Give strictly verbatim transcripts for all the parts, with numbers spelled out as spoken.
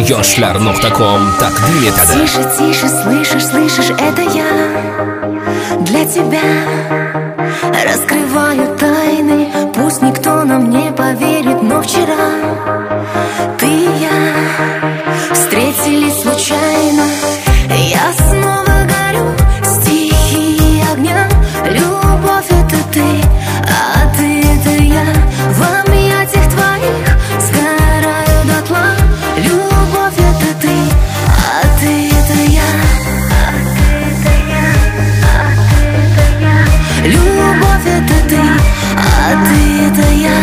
yoshlar nuqta com taqdim etadi. Тише, тише, слышишь, слышишь, это я для тебя раскрываю тайны. Пусть никто нам не поверит, но вчера ты и я встретились случайно. Я снова горю, стихии огня. Любовь — это ты, а ты — это я. В объятиях твоих сгораю дотла. Любовь — это ты, а ты — это я. Любовь — это ты, а ты — это я.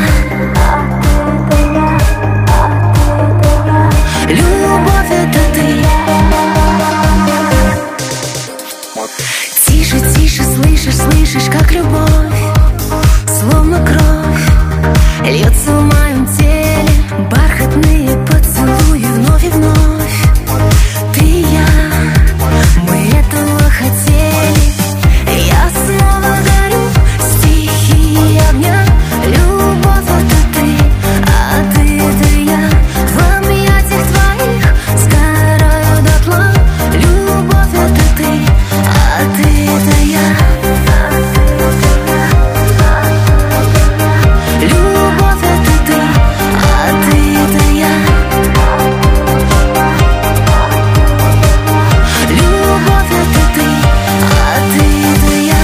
Любовь — это ты. Тише, тише, слышишь, слышишь, как любовь, словно кровь, льется в моем теле. Бархатные поцелуи вновь и вновь. Ты и я, мы этого хотели. Я снова горю, стихии огня. Любовь — это ты, а ты — это я. В объятиях твоих сгораю дотла. Любовь — это ты, а ты — это я. Любовь — это ты, а ты — это я. Любовь — это ты, а ты — это я.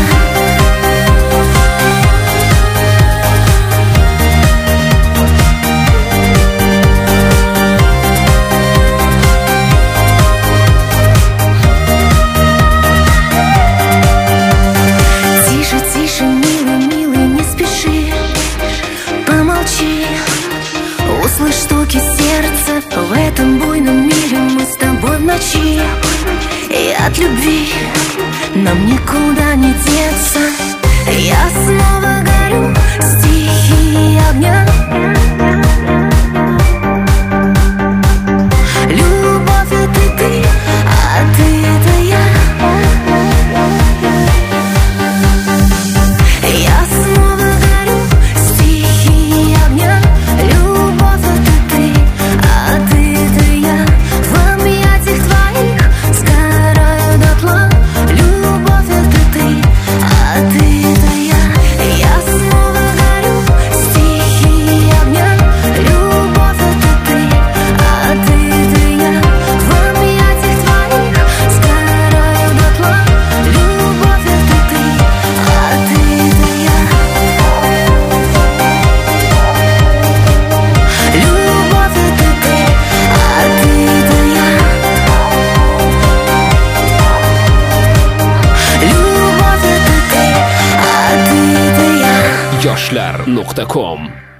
Тише, тише, милый, милый, не спеши, помолчи. Услышь стуки сердца в этом буйном мире. Мы с тобой в ночи, и от любви нам никуда не деться. Я снова горю, стихии огня. Любовь — это ты, а ты — это я. Я снова горю, стихии огня. Любовь — это ты, а ты — это я. В объятиях твоих сгораю дотла. Любовь — это ты, а ты — это я. Я снова горю, стихии огня. Любовь — это ты, а ты — это я. В объятиях твоих сгораю дотла. Любовь — это ты, а ты — это я. Любовь — это ты, а ты — это я. Любовь — это ты, а ты — это я. yoshlar nuqta com